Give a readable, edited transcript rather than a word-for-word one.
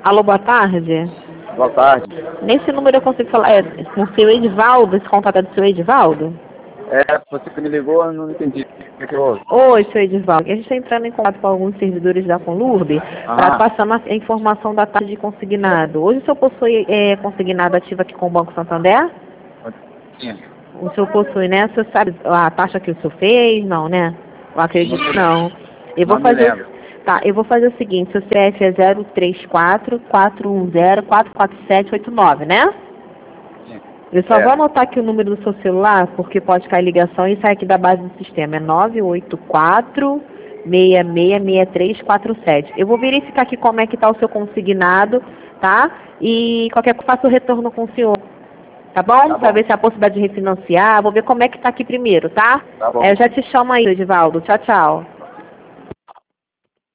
Alô, boa tarde. Boa tarde. Nesse número eu consigo falar, com o seu Edivaldo, esse contato é do seu Edivaldo? Você que me ligou, eu não entendi. O que houve? Oi, seu Edivaldo. A gente está entrando em contato com alguns servidores da Conlurb para passar a informação da taxa de consignado. Hoje o senhor possui consignado ativo aqui com o Banco Santander? Sim. O senhor possui, né? O senhor sabe a taxa que o senhor fez? Não, né? Eu acredito que não. Eu vou Não me lembro. eu vou fazer o seguinte, seu CF é 034-410-44789, né? Sim. Eu só vou anotar aqui o número do seu celular, porque pode cair ligação e sai aqui da base do sistema. É 984-666347. Eu vou verificar aqui como é que está o seu consignado, tá? E qualquer coisa faço o retorno com o senhor. Tá bom? Tá bom. Pra ver se há possibilidade de refinanciar. Vou ver como é que tá aqui primeiro, tá? Tá bom. Eu já te chamo aí, Edivaldo. Tchau, tchau.